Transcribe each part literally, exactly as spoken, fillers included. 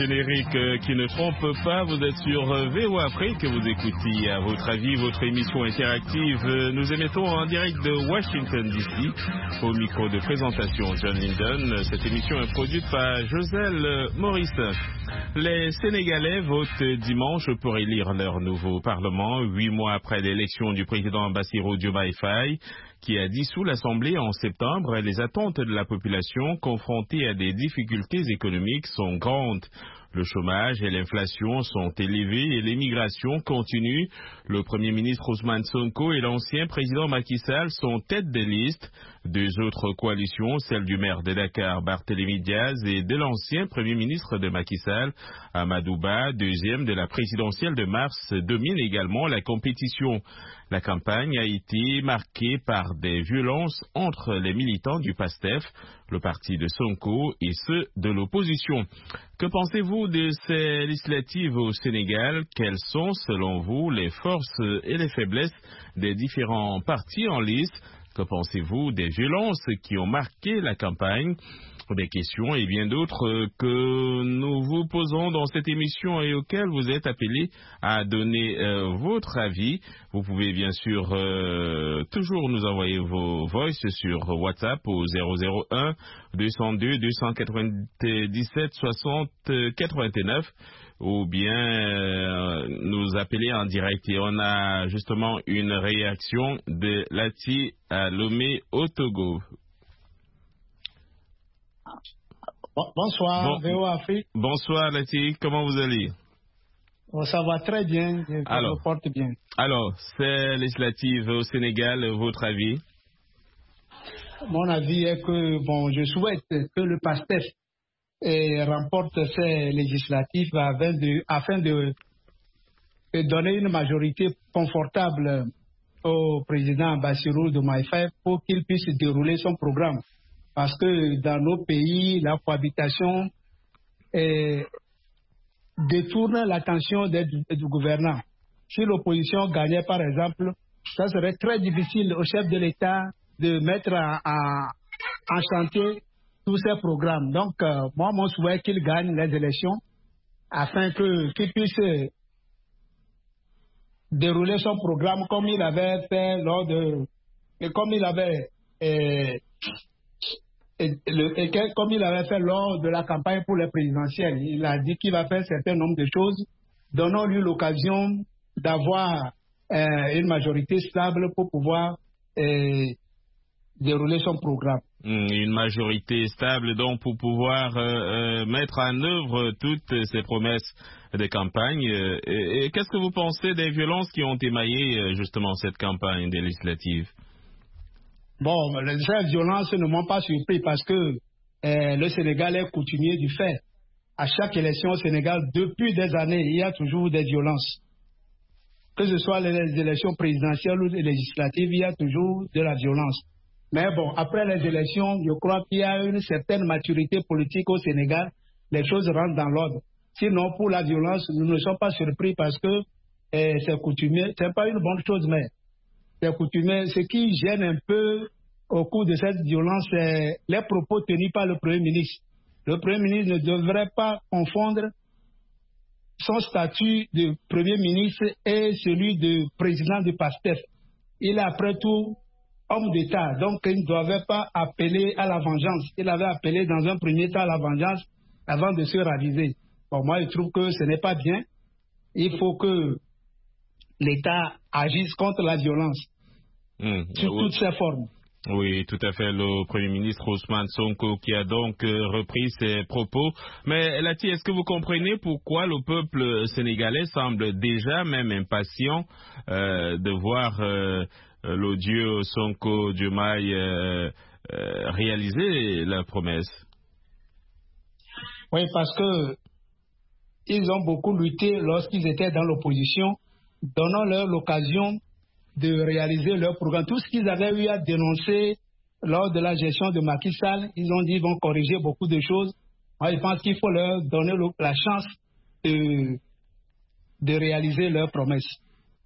générique euh, qui ne trompe pas. Vous êtes sur euh, V O Afrique, vous écoutez à votre avis votre émission interactive. Euh, nous émettons en direct de Washington D C. Au micro de présentation John Linden. Cette émission est produite par Joselle Maurice. Les Sénégalais votent dimanche pour élire leur nouveau Parlement, huit mois après l'élection du président Bassirou Diomaye Faye, qui a dissous l'Assemblée en septembre. Les attentes de la population confrontée à des difficultés économiques sont grandes. Le chômage et l'inflation sont élevés et l'immigration continue. Le Premier ministre Ousmane Sonko et l'ancien président Macky Sall sont tête de liste. Deux autres coalitions, celle du maire de Dakar, Barthélémy Diaz, et de l'ancien Premier ministre de Macky Sall, Amadou Ba, deuxième de la présidentielle de mars, dominent également la compétition. La campagne a été marquée par des violences entre les militants du PASTEF, le parti de Sonko, et ceux de l'opposition. Que pensez-vous de ces législatives au Sénégal? Quelles sont, selon vous, les forces et les faiblesses des différents partis en lice? Que pensez-vous des violences qui ont marqué la campagne? Des questions et bien d'autres que nous vous posons dans cette émission et auxquelles vous êtes appelés à donner euh, votre avis. Vous pouvez bien sûr euh, toujours nous envoyer vos voices sur WhatsApp au zéro zéro un deux cent deux deux cent quatre-vingt-dix-sept soixante quatre-vingt-neuf ou bien euh, nous appeler en direct. Et on a justement une réaction de Lati à Lomé au Togo. Bonsoir, bon, V O Afrique. Bonsoir, Lati. Comment vous allez? Oh, ça va très bien. Je alors, me porte bien. Alors, ces législatives au Sénégal, votre avis? Mon avis est que, bon, je souhaite que le PASTEF eh, remporte ces législatives afin de, afin de, de donner une majorité confortable au président Bassirou Diomaye Faye pour qu'il puisse dérouler son programme. Parce que dans nos pays, la cohabitation eh, détourne l'attention des, du gouvernement. Si l'opposition gagnait, par exemple, ça serait très difficile au chef de l'État de mettre à, à, en chantier tous ces programmes. Donc, euh, moi, mon souhait est qu'il gagne les élections afin que, qu'il puisse dérouler son programme comme il avait fait lors de... comme il avait... Eh, Et, le, et que, comme il avait fait lors de la campagne pour les présidentielles. Il a dit qu'il va faire un certain nombre de choses. Donnons-lui l'occasion d'avoir euh, une majorité stable pour pouvoir euh, dérouler son programme. Une majorité stable, donc, pour pouvoir euh, euh, mettre en œuvre toutes ces promesses de campagne. Et, et qu'est-ce que vous pensez des violences qui ont émaillé justement cette campagne des législatives? Bon, ces violences ne m'ont pas surpris parce que euh, le Sénégal est coutumier du fait. À chaque élection au Sénégal, depuis des années, il y a toujours des violences. Que ce soit les élections présidentielles ou les législatives, il y a toujours de la violence. Mais bon, après les élections, je crois qu'il y a une certaine maturité politique au Sénégal. Les choses rentrent dans l'ordre. Sinon, pour la violence, nous ne sommes pas surpris parce que euh, c'est coutumier. Ce n'est pas une bonne chose, mais c'est coutumier. Ce qui gêne un peu au cours de cette violence, c'est les propos tenus par le Premier ministre. Le Premier ministre ne devrait pas confondre son statut de Premier ministre et celui de président du PASTEF. Il est après tout homme d'État, donc il ne devait pas appeler à la vengeance. Il avait appelé dans un premier temps à la vengeance avant de se raviser. Bon, moi, je trouve que ce n'est pas bien. Il faut que l'État agisse contre la violence, mmh, sous oui. toutes ses formes. Oui, tout à fait. Le Premier ministre Ousmane Sonko qui a donc euh, repris ses propos. Mais Lati, est-ce que vous comprenez pourquoi le peuple sénégalais semble déjà même impatient euh, de voir euh, l'odieux Sonko Diomaye euh, euh, réaliser la promesse? Oui, parce que ils ont beaucoup lutté lorsqu'ils étaient dans l'opposition. Donnons-leur l'occasion de réaliser leur programme. Tout ce qu'ils avaient eu à dénoncer lors de la gestion de Macky Sall, ils ont dit qu'ils vont corriger beaucoup de choses. Moi, je pense qu'il faut leur donner la chance de, de réaliser leurs promesses.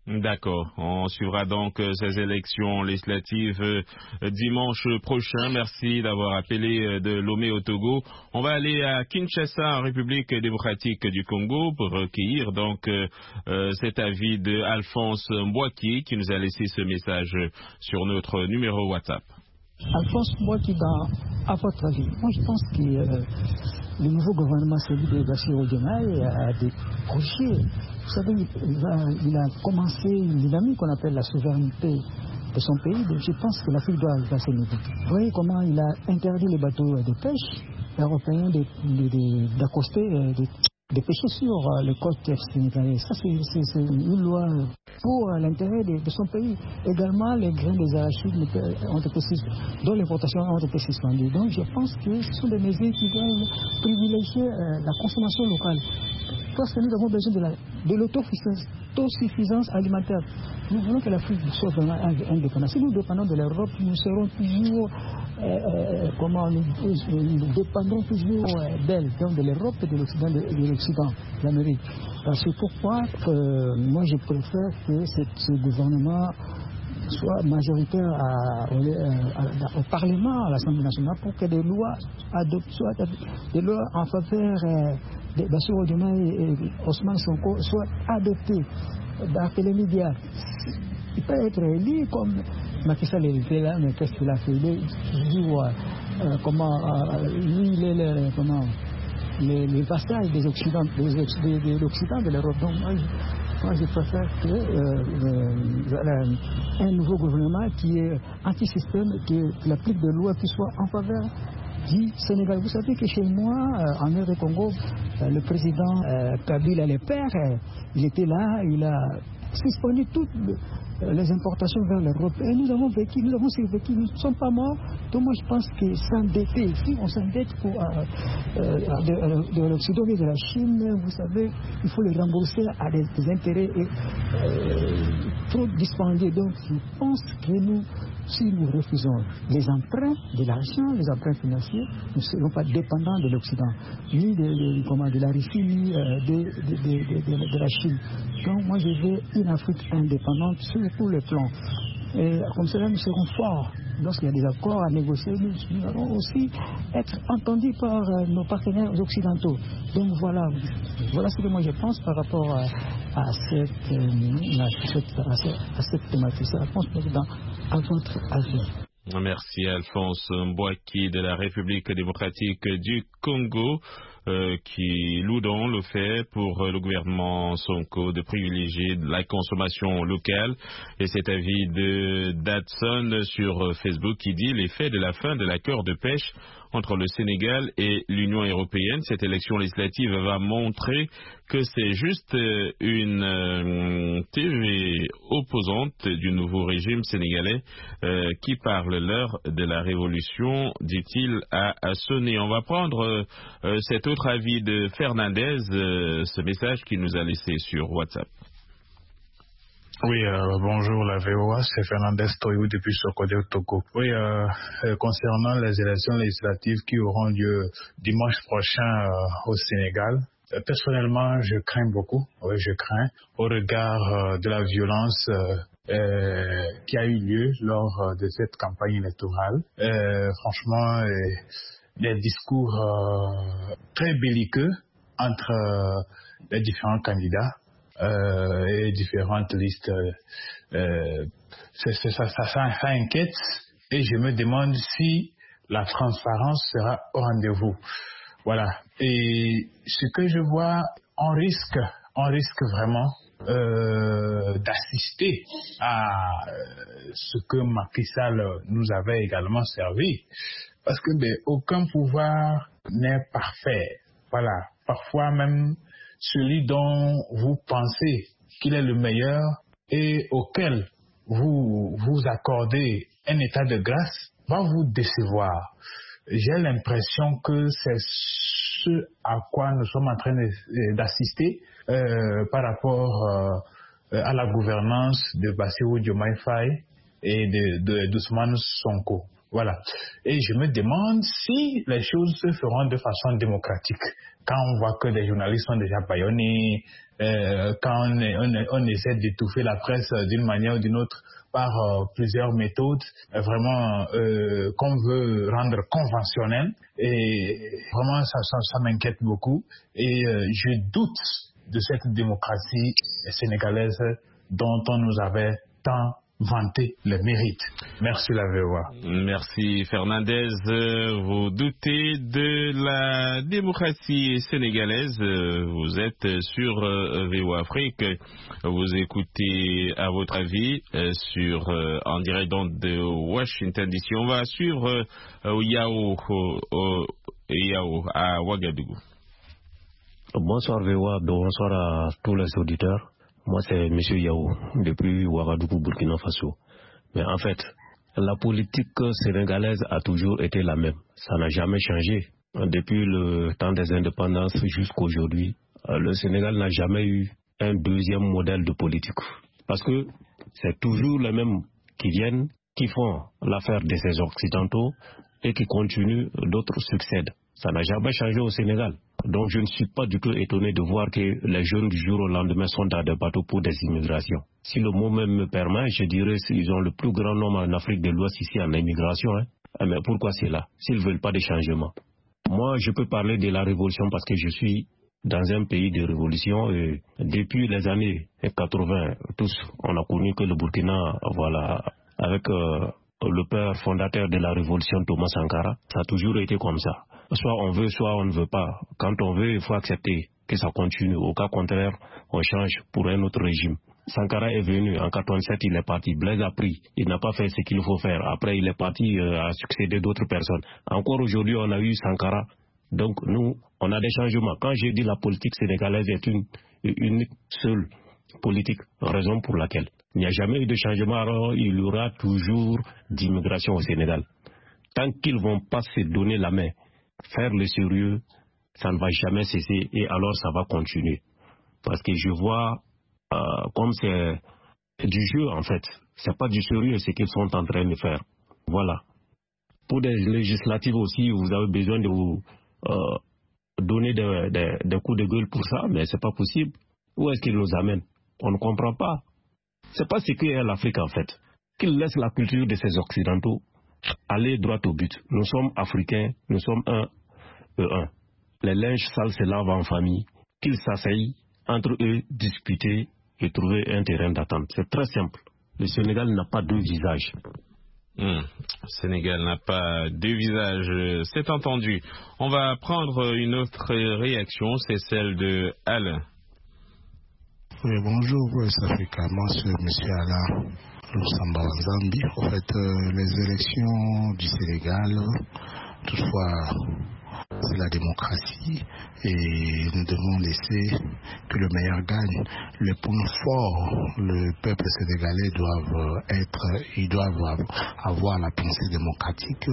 D'accord. On suivra donc euh, ces élections législatives euh, dimanche prochain. Merci d'avoir appelé euh, de Lomé au Togo. On va aller à Kinshasa, en République démocratique du Congo, pour recueillir donc euh, euh, cet avis de Alphonse Mbouaki qui nous a laissé ce message sur notre numéro WhatsApp. Alphonse Mbouaki, à votre avis, moi je pense que euh, le nouveau gouvernement, celui de Bassirou Diomaye, a des projets. Vous savez, il a, il a commencé une dynamique qu'on appelle la souveraineté de son pays. Donc je pense que l'Afrique doit arriver à ce niveau. Vous voyez comment il a interdit les bateaux de pêche européens d'accoster, de, de, de, de pêcher sur les côtes sénégalaises. Ça, c'est une loi pour l'intérêt de, de son pays. Également, les grains des arachides ont été dont l'importation ont été suspendue. Donc je pense que ce sont des mesures qui doivent privilégier euh, la consommation locale. Parce que nous avons besoin de la de l'autosuffisance alimentaire. Nous voulons que l'Afrique soit vraiment indépendante. Si nous dépendons de l'Europe, nous serons toujours, euh, euh, comment, nous, nous dépendrons toujours euh, d'elle, donc de l'Europe et de l'Occident, de, de l'Occident, de l'Amérique. C'est pourquoi que moi je préfère que ce, ce gouvernement soit majoritaire à, à, à, au Parlement, à l'Assemblée nationale, pour que des lois adoptent, soit des lois en faveur euh, de Bassirou Diomaye et Ousmane Sonko soient adoptées dans les médias. Il peut être élu comme Macky Sall était là, mais qu'est-ce qu'il a fait? Il dit euh, comment euh, lui, il est le, comment les, les vassals des Occidentaux, des, des, de l'Occident, de l'Europe. Donc moi je, moi je préfère que euh, euh, un nouveau gouvernement qui est anti-système, qui, qui applique des lois qui soient en faveur du Sénégal. Vous savez que chez moi, euh, en R D Congo, euh, le président euh, Kabila le père, euh, il était là, il a suspendu toutes le, les importations vers l'Europe. Et nous avons vécu, nous avons survécu, nous ne sommes pas morts. Donc moi je pense que s'endetter, si on s'endette pour euh, euh, de, de l'Occident et de la Chine, vous savez, il faut les rembourser à des, des intérêts et, euh, trop dispendieux. Donc je pense que nous, si nous refusons les emprunts de l'argent, les emprunts financiers, nous ne serons pas dépendants de l'Occident, ni de, de, comment, de la Russie, ni euh, de, de, de, de, de la Chine. Donc moi je veux une Afrique indépendante sur tous les plans. Et comme cela nous serons forts. Lorsqu'il y a des accords à négocier, nous, nous allons aussi être entendus par euh, nos partenaires occidentaux. Donc voilà, voilà ce que moi je pense par rapport à, à, cette, euh, à, cette, à, cette, à cette thématique. Ça répond à votre avis. Merci Alphonse Mbouaki de la République démocratique du Congo, euh, qui loue donc le fait pour le gouvernement Sonko de privilégier la consommation locale. Et cet avis de Datson sur Facebook qui dit l'effet de la fin de l'accord de pêche entre le Sénégal et l'Union européenne. Cette élection législative va montrer que c'est juste une euh, théorie opposante du nouveau régime sénégalais euh, qui parle l'heure de la révolution, dit-il à, à sonner. On va prendre euh, cet autre avis de Fernandez, euh, ce message qu'il nous a laissé sur WhatsApp. Oui, euh, bonjour la V O A, c'est Fernandez Toyou depuis Sokodé au Togo. Oui, euh, euh, concernant les élections législatives qui auront lieu dimanche prochain euh, au Sénégal, euh, personnellement, je crains beaucoup, oui, je crains, au regard euh, de la violence euh, euh, qui a eu lieu lors euh, de cette campagne électorale. Euh, franchement, euh, des discours euh, très belliqueux entre euh, les différents candidats. Euh, et différentes listes, euh, c'est, c'est, ça, ça, ça, ça inquiète et je me demande si la transparence sera au rendez-vous. Voilà. Et ce que je vois, on risque, on risque vraiment euh, d'assister à ce que Macky Sall nous avait également servi, parce que ben, aucun pouvoir n'est parfait. Voilà. Parfois même celui dont vous pensez qu'il est le meilleur et auquel vous vous accordez un état de grâce va vous décevoir. J'ai l'impression que c'est ce à quoi nous sommes en train d'assister euh, par rapport euh, à la gouvernance de Bassirou Diomaye Faye et de, de, d'Ousmane Sonko. Voilà. Et je me demande si les choses se feront de façon démocratique. Quand on voit que les journalistes sont déjà bâillonnés, euh, quand on, on, on essaie d'étouffer la presse d'une manière ou d'une autre par euh, plusieurs méthodes, euh, vraiment euh, qu'on veut rendre conventionnelles. Et vraiment, ça, ça, ça m'inquiète beaucoup. Et euh, je doute de cette démocratie sénégalaise dont on nous avait tant vanter le mérite. Merci la V O A. Merci Fernandez. Vous doutez de la démocratie sénégalaise. Vous êtes sur V O A Afrique. Vous écoutez à votre avis sur en direct de Washington D C. On va suivre Yao, Yao à Ouagadougou. Bonsoir V O A, bonsoir à tous les auditeurs. Moi, c'est M. Yao, depuis Ouagadougou, Burkina Faso. Mais en fait, la politique sénégalaise a toujours été la même. Ça n'a jamais changé. Depuis le temps des indépendances jusqu'à aujourd'hui, le Sénégal n'a jamais eu un deuxième modèle de politique. Parce que c'est toujours les mêmes qui viennent, qui font l'affaire de ces Occidentaux et qui continuent, d'autres succèdent. Ça n'a jamais changé au Sénégal. Donc je ne suis pas du tout étonné de voir que les jeunes du jour au lendemain sont dans des bateaux pour des immigrations. Si le mot même me permet, je dirais qu'ils ont le plus grand nombre en Afrique de l'Ouest ici en immigration. Hein. Mais pourquoi c'est là? S'ils ne veulent pas de changement. Moi, je peux parler de la révolution parce que je suis dans un pays de révolution. Et depuis les années quatre-vingt, tous, on a connu que le Burkina, voilà, avec euh, le père fondateur de la révolution, Thomas Sankara, ça a toujours été comme ça. Soit on veut, soit on ne veut pas. Quand on veut, il faut accepter que ça continue. Au cas contraire, on change pour un autre régime. Sankara est venu, en quatre-vingt-sept, il est parti. Blaise a pris, il n'a pas fait ce qu'il faut faire. Après, il est parti euh, à succéder d'autres personnes. Encore aujourd'hui, on a eu Sankara. Donc, nous, on a des changements. Quand j'ai dit la politique sénégalaise est une unique seule politique, raison pour laquelle il n'y a jamais eu de changement, alors il y aura toujours d'immigration au Sénégal. Tant qu'ils ne vont pas se donner la main, faire le sérieux, ça ne va jamais cesser et alors ça va continuer. Parce que je vois, euh, comme c'est du jeu en fait, c'est pas du sérieux ce qu'ils sont en train de faire. Voilà. Pour des législatives aussi, vous avez besoin de vous euh, donner des, des, des coups de gueule pour ça, mais c'est pas possible. Où est-ce qu'ils nous amènent? On ne comprend pas. C'est pas ce qu'est l'Afrique en fait. Qu'ils laissent la culture de ces Occidentaux aller droit au but. Nous sommes Africains, nous sommes un et un. Les linges sales se lavent en famille. Qu'ils s'asseyent entre eux, discuter et trouver un terrain d'attente. C'est très simple. Le Sénégal n'a pas deux visages. Mmh. Le Sénégal n'a pas deux visages, c'est entendu. On va prendre une autre réaction, c'est celle de Alain. Oui, bonjour, West Africa. Moi, c'est M. Alain Lusamba Zambie. En fait, euh, les élections du Sénégal, toutefois, c'est la démocratie et nous devons laisser que le meilleur gagne. Les points forts, le peuple sénégalais doivent être, ils doivent avoir la pensée démocratique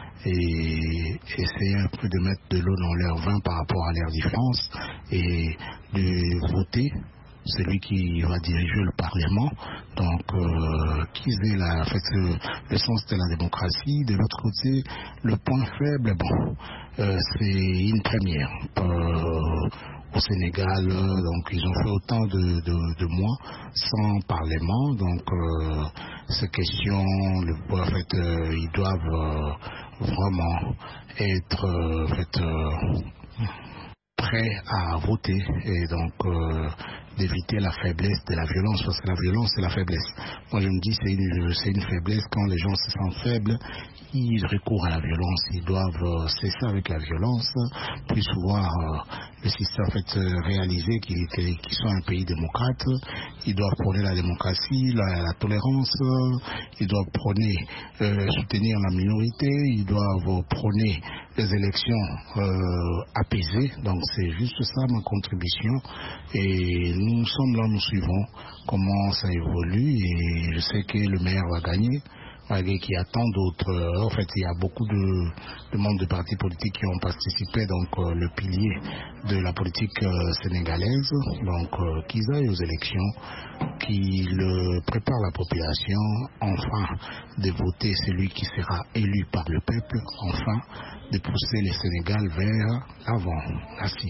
et essayer un peu de mettre de l'eau dans leur vin par rapport à leurs différences et de voter celui qui va diriger le Parlement, donc euh, qu'ils aient la, en fait, le, le sens de la démocratie. De l'autre côté, le point faible, bon, euh, c'est une première euh, au Sénégal, euh, donc ils ont fait autant de, de, de mois sans Parlement, donc euh, ces questions, le, en fait, euh, ils doivent euh, vraiment être euh, en fait, euh, prêts à voter et donc euh, d'éviter la faiblesse de la violence, parce que la violence c'est la faiblesse. Moi je me dis c'est une, c'est une faiblesse quand les gens se sentent faibles, ils recourent à la violence, ils doivent euh, cesser avec la violence, puis voir euh, le système en fait euh, réaliser qu'ils qu qu sont un pays démocrate, ils doivent prôner la démocratie, la, la tolérance, euh, ils doivent prôner, euh, soutenir la minorité, ils doivent prôner les élections euh, apaisées, donc c'est juste ça ma contribution et nous sommes là, nous suivons comment ça évolue et je sais que le meilleur va gagner malgré qu'il y a tant d'autres. Euh, en fait, il y a beaucoup de, de membres de partis politiques qui ont participé, donc euh, le pilier de la politique euh, sénégalaise, donc euh, qu'ils aillent aux élections, qu'ils euh, préparent la population, enfin, de voter celui qui sera élu par le peuple, enfin, de pousser le Sénégal vers l'avant. Merci.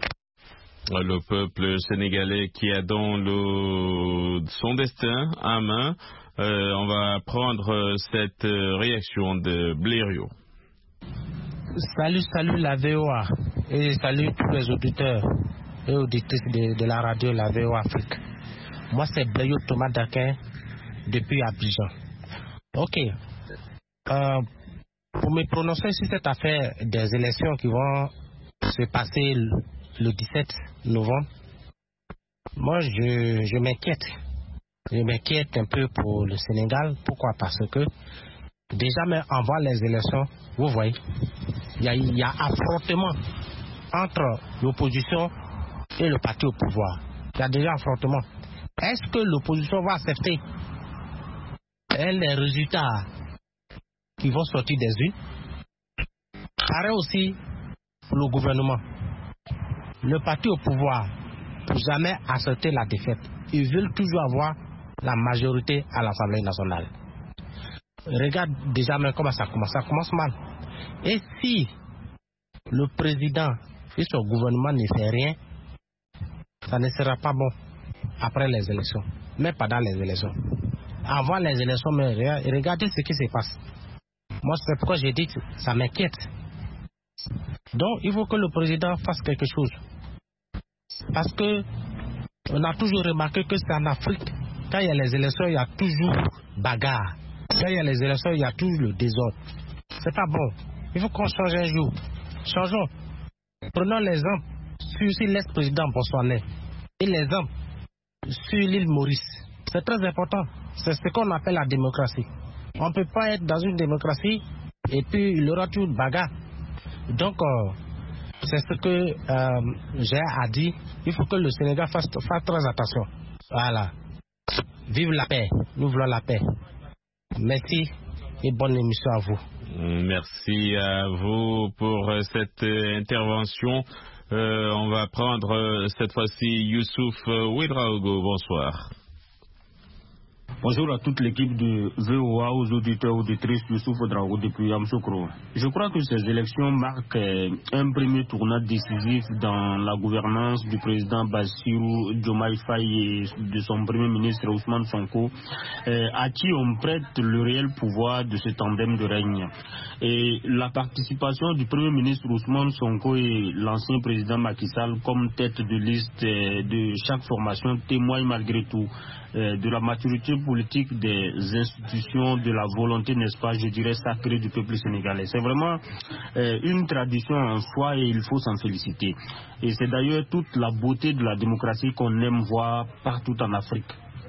Le peuple sénégalais qui a dans le, son destin à main. Euh, on va prendre cette réaction de Blériot. Salut, salut la V O A et salut tous les auditeurs et auditrices de, de la radio La V O A Afrique. Moi c'est Blériot Thomas Daquin depuis Abidjan. Ok. Euh, pour me prononcer sur cette affaire des élections qui vont se passer le, le dix-sept novembre, moi je, je m'inquiète. Je m'inquiète un peu pour le Sénégal. Pourquoi? Parce que déjà même avant les élections, vous voyez, il y a, il y a affrontement entre l'opposition et le parti au pouvoir. Il y a déjà affrontement. Est-ce que l'opposition va accepter les résultats qui vont sortir des urnes? Pareil aussi pour le gouvernement. Le parti au pouvoir ne peut jamais accepter la défaite. Ils veulent toujours avoir la majorité à l'Assemblée nationale. Regarde déjà même comment ça commence. Ça commence mal. Et si le président et son gouvernement ne fait rien, ça ne sera pas bon après les élections, mais pas dans les élections. Avant les élections, mais regardez ce qui se passe. Moi, c'est pourquoi j'ai dit que ça m'inquiète. Donc, il faut que le président fasse quelque chose. Parce que on a toujours remarqué que c'est en Afrique, quand il y a les élections, il y a toujours bagarre. Quand il y a les élections, il y a toujours le désordre. C'est pas bon. Il faut qu'on change un jour. Changeons. Prenons l'exemple sur l'ex-président botswanais et l'exemple sur l'île Maurice. C'est très important. C'est ce qu'on appelle la démocratie. On ne peut pas être dans une démocratie et puis il y aura toujours une bagarre. Donc, euh, c'est ce que euh, j'ai à dire. Il faut que le Sénégal fasse, fasse très attention. Voilà. Vive la paix. Nous voulons la paix. Merci et bonne émission à vous. Merci à vous pour cette intervention. Euh, on va prendre cette fois-ci Youssouf Ouedraogo. Bonsoir. Bonjour à toute l'équipe de V O A, aux auditeurs, auditrices, Youssouf Ouedraogo depuis Yamoussoukro. Je crois que ces élections marquent un premier tournant décisif dans la gouvernance du président Bassirou Diomaye Faye et de son premier ministre Ousmane Sonko, à qui on prête le réel pouvoir de ce tandem de règne. Et la participation du premier ministre Ousmane Sonko et l'ancien président Macky Sall comme tête de liste de chaque formation témoigne malgré tout de la maturité politique des institutions, de la volonté, n'est-ce pas, je dirais, sacrée du peuple sénégalais. C'est vraiment euh, une tradition en soi et il faut s'en féliciter. Et c'est d'ailleurs toute la beauté de la démocratie qu'on aime voir partout en Afrique.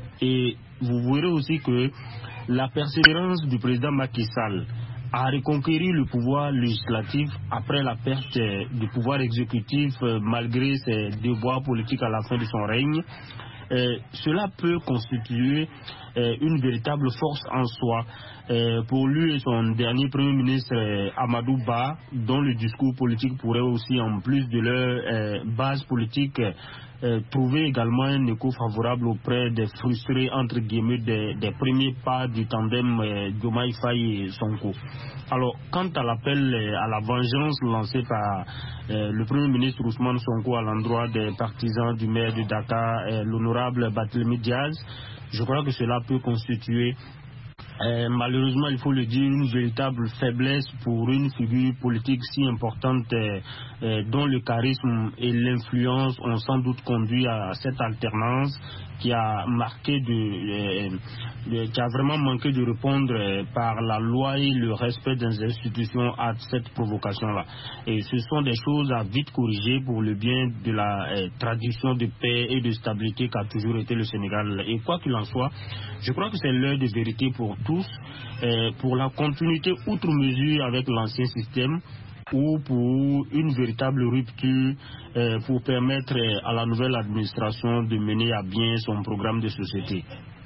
Et vous verrez aussi que la persévérance du président Macky Sall à reconquérir le pouvoir législatif après la perte du pouvoir exécutif euh, malgré ses devoirs politiques à la fin de son règne, Euh, cela peut constituer euh, une véritable force en soi euh, pour lui et son dernier premier ministre euh, Amadou Ba, dont le discours politique pourrait aussi, en plus de leur euh, base politique, euh, trouver également un écho favorable auprès des frustrés, entre guillemets, des, des premiers pas du tandem euh, Diomaye Faye et Sonko. Alors, quant à l'appel euh, à la vengeance lancé par euh, le premier ministre Ousmane Sonko à l'endroit des partisans du maire de Dakar, euh, l'honorable Barthélémy Diaz, je crois que cela peut constituer Euh, malheureusement, il faut le dire, une véritable faiblesse pour une figure politique si importante euh, euh, dont le charisme et l'influence ont sans doute conduit à cette alternance qui a marqué de, euh, de qui a vraiment manqué de répondre euh, par la loi et le respect des institutions à cette provocation-là. Et ce sont des choses à vite corriger pour le bien de la euh, tradition de paix et de stabilité qu'a toujours été le Sénégal. Et quoi qu'il en soit, je crois que c'est l'heure de vérité pour tous, euh, pour la continuité outre mesure avec l'ancien système ou pour une véritable rupture euh, pour permettre à la nouvelle administration de mener à bien son programme de société.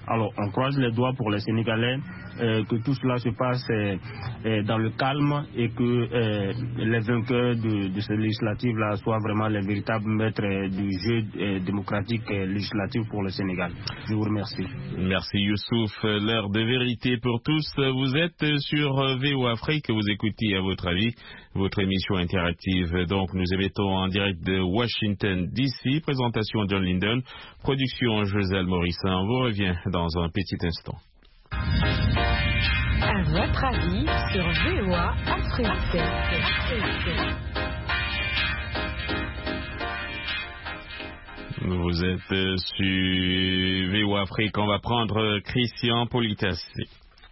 Alors on croise les doigts pour les Sénégalais, euh, que tout cela se passe euh, euh, dans le calme et que euh, les vainqueurs de, de ces législatives-là soient vraiment les véritables maîtres euh, du jeu euh, démocratique euh, législatif pour le Sénégal. Je vous remercie. Merci Youssouf. L'heure de vérité pour tous. Vous êtes sur V O Afrique. Vous écoutez à votre avis votre émission interactive. Donc nous émettons en direct de Washington D C. Présentation John Linden. Production Joselle Morissin. On vous revient dans un petit instant. À votre avis sur V O A Afrique. Vous êtes sur V O A Afrique. On va prendre Christian Politassi.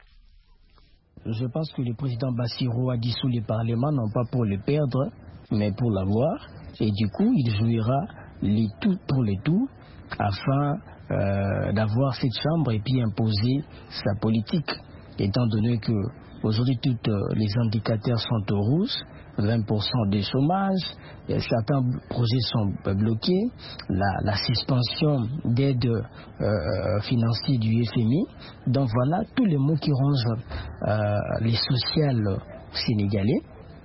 Je pense que le président Bassirou a dissous le Parlement, non pas pour le perdre, mais pour l'avoir. Et du coup, il jouera les tout pour les tout afin euh, d'avoir cette chambre et puis imposer sa politique. Étant donné que aujourd'hui, tous les indicateurs sont au rouge, vingt pour cent de chômage, certains projets sont bloqués, la, la suspension d'aide euh, financière du F M I. Donc voilà tous les mots qui rongent euh, les sociales sénégalais.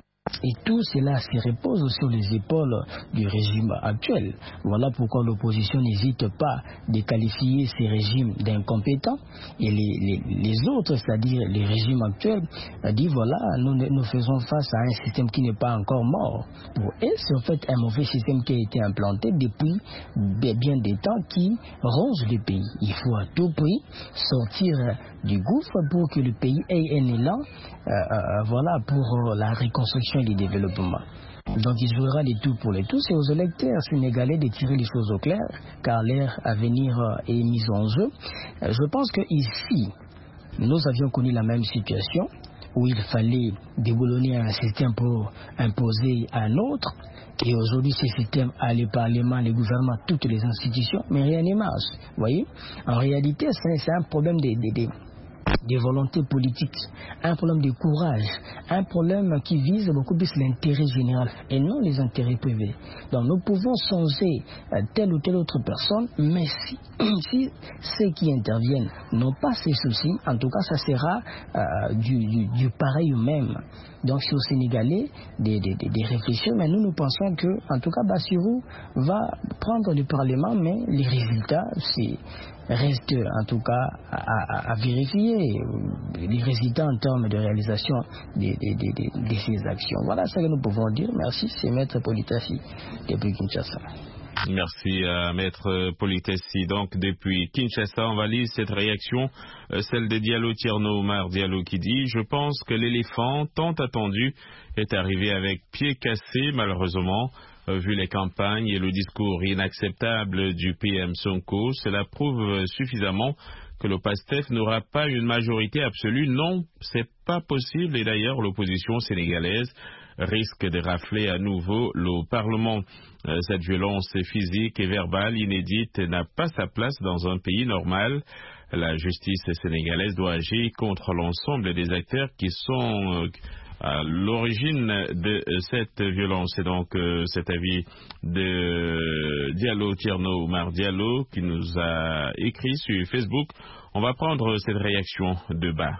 Et tout cela se repose sur les épaules du régime actuel. Voilà pourquoi l'opposition n'hésite pas de qualifier ces régimes d'incompétents. Et les, les, les autres, c'est-à-dire les régimes actuels, disent voilà, nous, nous faisons face à un système qui n'est pas encore mort. Pour eux, c'est en fait un mauvais système qui a été implanté depuis bien des temps qui ronge le pays. Il faut à tout prix sortir du gouffre pour que le pays ait un élan euh, euh, voilà, pour la reconstruction et le développement. Donc il jouera les tout pour les tout. C'est aux électeurs sénégalais de tirer les choses au clair, car l'ère à venir est mise en jeu. Je pense que ici, nous avions connu la même situation, où il fallait déboulonner un système pour imposer un autre. Et aujourd'hui, ce système a le Parlement, le gouvernement, toutes les institutions, mais rien ne marche. Vous voyez, en réalité, c'est un problème de... de, de des volontés politiques, un problème de courage, un problème qui vise beaucoup plus l'intérêt général et non les intérêts privés. Donc nous pouvons songer à telle ou telle autre personne, mais si, si ceux qui interviennent n'ont pas ces soucis, en tout cas ça sera euh, du, du, du pareil au même. Donc c'est aux Sénégalais de, de, de, de réfléchir, mais nous nous pensons que, en tout cas, Bassirou va prendre le Parlement, mais les résultats, c'est reste en tout cas à, à, à vérifier les résultats en termes de réalisation de, de, de, de, de ces actions. Voilà ce que nous pouvons dire. Merci, c'est Maître Politassi depuis Kinshasa. Merci à Maître Politassi. Donc depuis Kinshasa, on va lire cette réaction, euh, celle de Diallo Tierno Omar Diallo qui dit « Je pense que l'éléphant tant attendu est arrivé avec pied cassé malheureusement. Euh, vu les campagnes et le discours inacceptable du P M Sonko, cela prouve suffisamment que le PASTEF n'aura pas une majorité absolue. Non, c'est pas possible et d'ailleurs l'opposition sénégalaise risque de rafler à nouveau le Parlement. Euh, cette violence physique et verbale inédite n'a pas sa place dans un pays normal. La justice sénégalaise doit agir contre l'ensemble des acteurs qui sont... Euh, à l'origine de cette violence. Et donc euh, cet avis de Diallo Tierno Omar Diallo qui nous a écrit sur Facebook. On va prendre cette réaction de bas.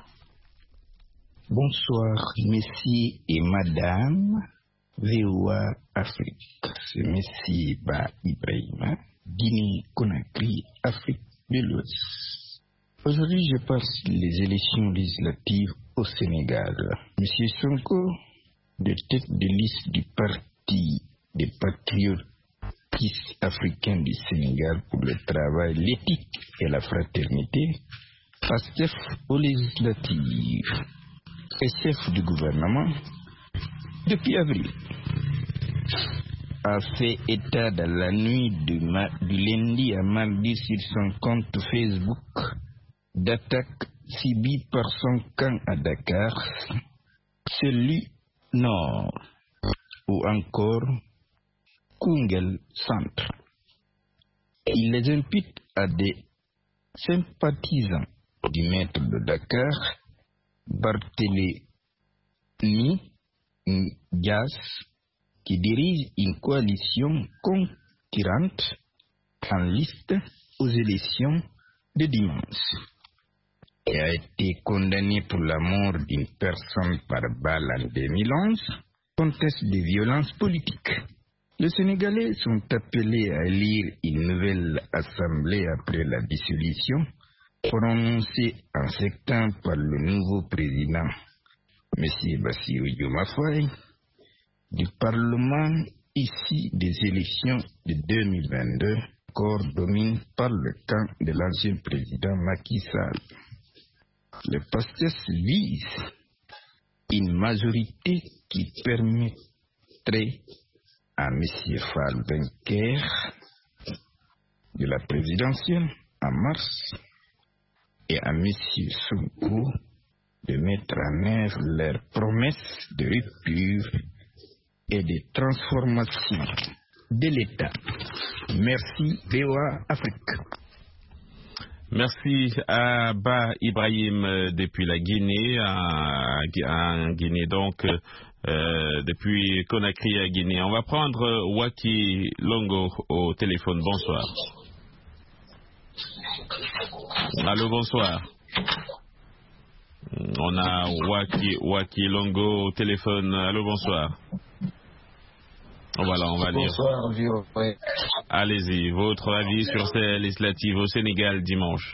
Bonsoir messieurs et madame V O A Afrique. C'est Messie Ba Ibrahima, Guinée Conakry, Afrique de l'Ouest. Aujourd'hui je passe les élections législatives au Sénégal. Monsieur Sonko, de tête de liste du Parti des Patriotes africains du Sénégal pour le travail, l'éthique et la fraternité, PASTEF aux législatives et chef du gouvernement, depuis avril, a fait état dans la nuit de ma, du lundi à mardi sur son compte Facebook d'attaques subies par son camp à Dakar, celui Nord ou encore Koungheul Centre. Il les impute à des sympathisants du maître de Dakar, Barthélémy Dias, qui dirige une coalition concurrente en liste aux élections de dimanche et a été condamné pour la mort d'une personne par balle en deux mille onze, conteste des violences politiques. Les Sénégalais sont appelés à élire une nouvelle assemblée après la dissolution prononcée en septembre par le nouveau président, M. Bassirou Diomaye Faye, du Parlement issu des élections de deux mille vingt-deux, encore dominé par le camp de l'ancien président Macky Sall. Le PASTEF vise une majorité qui permettrait à M. Fall vainqueur de la présidentielle en mars et à M. Sonko de mettre en œuvre leurs promesses de rupture et de transformation de l'État. Merci, V O A Afrique. Merci à Ba Ibrahim depuis la Guinée, en Guinée donc, euh, depuis Conakry à Guinée. On va prendre Waki Longo au téléphone. Bonsoir. Allô, bonsoir. On a Waki, Waki Longo au téléphone. Allô, bonsoir. Voilà, on va lire. Bonsoir, vieux. Ouais. Allez-y, votre avis sur ces législatives au Sénégal dimanche?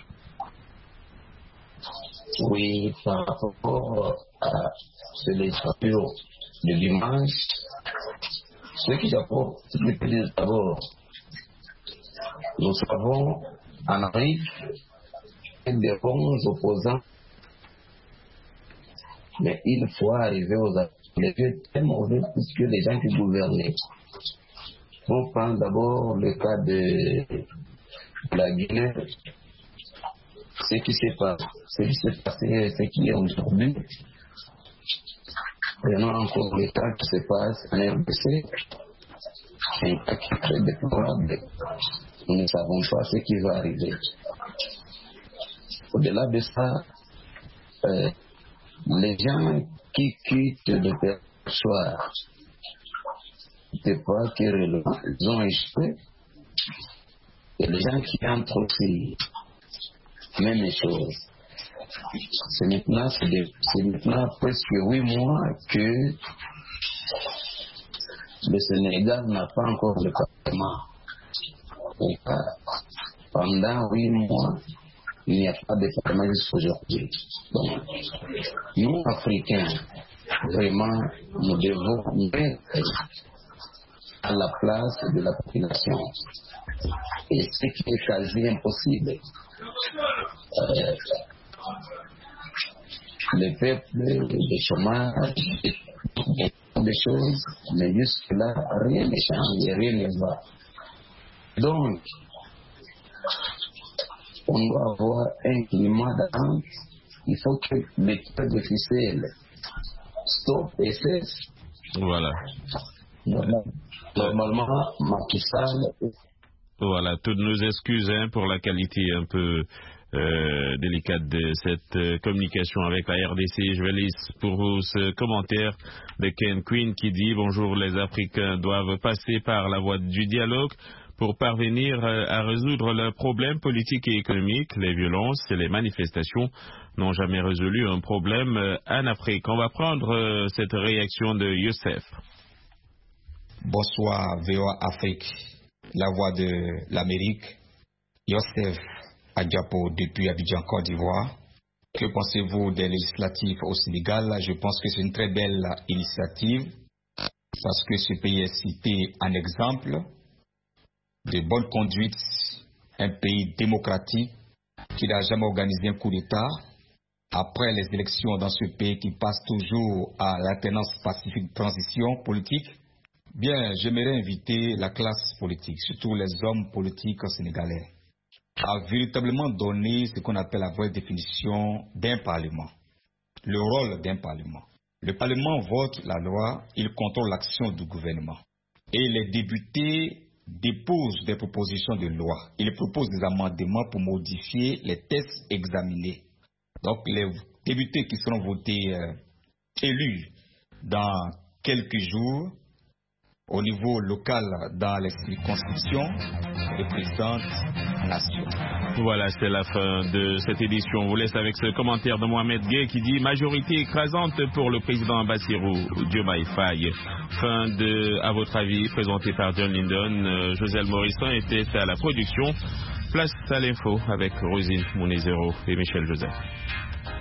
Oui, par rapport à ces législatives de dimanche, ce qui d'abord, ce qui peut dire d'abord, nous savons en Afrique des bons opposants, mais il faut arriver aux affaires. Les vieux très mauvais puisque les gens qui gouvernaient. On prend d'abord le cas de la Guinée, ce qui s'est passé, ce qui s'est passé, ce qui est aujourd'hui. Prenons encore le cas qui se passe en R D C, c'est un cas qui est très déplorable. Nous ne savons pas ce qui va arriver. Au-delà de ça, euh, les gens qui quittent le territoire, c'est pas qu'ils ont échoué, et les gens qui entrent aussi, même chose. C'est maintenant, c'est, de, c'est maintenant presque huit mois que le Sénégal n'a pas encore le Parlement. Et pendant huit mois, il n'y a pas de Parlement jusqu'aujourd'hui. Donc, nous, Africains, vraiment, nous devons mettre à la place de la population. Et ce qui est quasi impossible. Euh, le peuple, le chômage, des choses, mais jusque-là, rien ne change, rien ne va. Donc, on doit avoir un climat d'attente. Il faut que les trucs officiels stop et cesse. Voilà. Normalement, Macky Sall. Voilà, toutes nos excuses hein, pour la qualité un peu euh, délicate de cette euh, communication avec la R D C. Je vais lire pour vous ce commentaire de Ken Queen qui dit « Bonjour, les Africains doivent passer par la voie du dialogue pour parvenir à résoudre leurs problèmes politiques et économiques. Les violences et les manifestations n'ont jamais résolu un problème en Afrique. » On va prendre cette réaction de Youssef. Bonsoir, V O A Afrique, la voix de l'Amérique. Youssef Adjapo depuis Abidjan, Côte d'Ivoire. Que pensez-vous des législatives au Sénégal? Je pense que c'est une très belle initiative parce que ce pays est cité en exemple de bonne conduite, un pays démocratique qui n'a jamais organisé un coup d'État. Après les élections dans ce pays qui passe toujours à l'alternance pacifique de transition politique, bien, j'aimerais inviter la classe politique, surtout les hommes politiques sénégalais, à véritablement donner ce qu'on appelle la vraie définition d'un parlement, le rôle d'un parlement. Le parlement vote la loi, il contrôle l'action du gouvernement. Et les députés déposent des propositions de loi. Ils proposent des amendements pour modifier les textes examinés. Donc les députés qui seront votés, euh, élus dans quelques jours, au niveau local dans les circonscriptions représentent la nation. Voilà, c'est la fin de cette édition. On vous laisse avec ce commentaire de Mohamed Gueye qui dit majorité écrasante pour le président Bassirou Diomaye Faye. Fin de À votre avis, présenté par John Lindon. Euh, Joselle Morisson était à la production. Place à l'info avec Rosine Mounezero et Michel Joseph.